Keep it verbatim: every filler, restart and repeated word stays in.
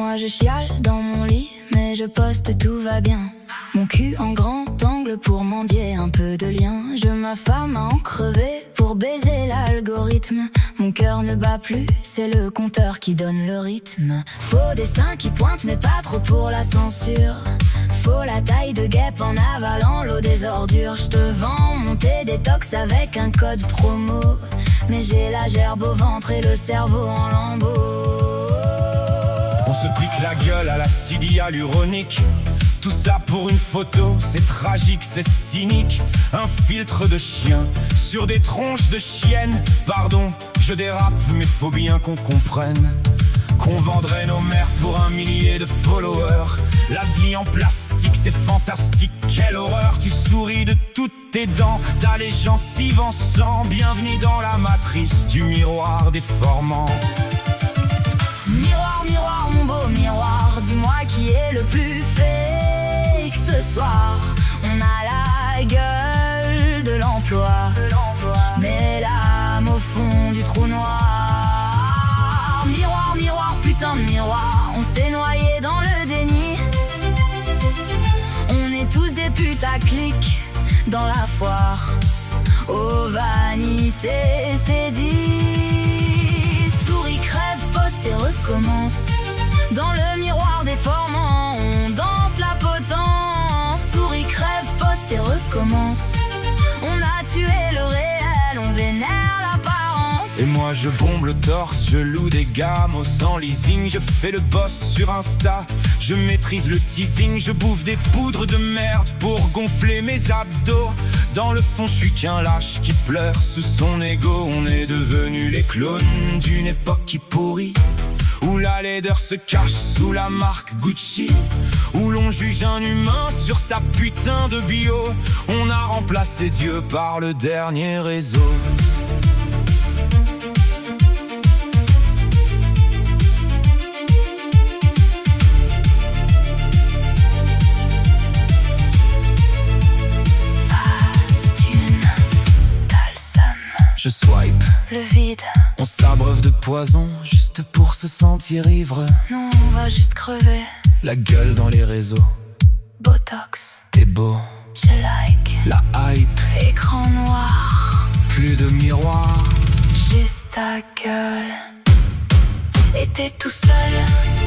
Moi je chiale dans mon lit, mais je poste tout va bien. Mon cul en grand angle pour mendier un peu de lien. Je m'affame à en crever pour baiser l'algorithme. Mon cœur ne bat plus, c'est le compteur qui donne le rythme. Faux dessin qui pointe mais pas trop pour la censure. Faut la taille de guêpe en avalant l'eau des ordures. Je te vends mon thé détox avec un code promo, mais j'ai la gerbe au ventre et le cerveau en lambeaux. On se pique la gueule à l'acide hyaluronique. Tout ça pour une photo, c'est tragique, c'est cynique. Un filtre de chien sur des tronches de chiennes. Pardon, je dérape, mais faut bien qu'on comprenne qu'on vendrait nos mères pour un millier de followers. La vie en plastique, c'est fantastique, quelle horreur. Tu souris de toutes tes dents, t'as les gencives en sang. Bienvenue dans la matrice du miroir déformant. Miroir, miroir, mon beau miroir, dis-moi qui est le plus fake ce soir. On a la gueule de l'emploi, mais l'âme au fond du trou noir. Miroir, miroir, putain de miroir, on s'est noyé dans le déni. On est tous des putaclic dans la foire. Oh vanité, c'est dit. Souris, crève, poste et recommence. Dans le miroir déformant, on danse la potence. Souris, crève, poste et recommence. On a tué le réel, on vénère l'apparence. Et moi je bombe le torse, je loue des gamos sans leasing. Je fais le boss sur Insta, je maîtrise le teasing. Je bouffe des poudres de merde pour gonfler mes abdos. Dans le fond je suis qu'un lâche qui pleure sous son ego. On est devenus les clones d'une époque qui pourrit, où la laideur se cache sous la marque Gucci, où l'on juge un humain sur sa putain de bio. On a remplacé Dieu par le dernier réseau. Je swipe, le vide, on s'abreuve de poison juste pour se sentir ivre. Non, on va juste crever. La gueule dans les réseaux, Botox, t'es beau, je like. la hype, Écran noir, plus de miroir, juste ta gueule. Et t'es tout seul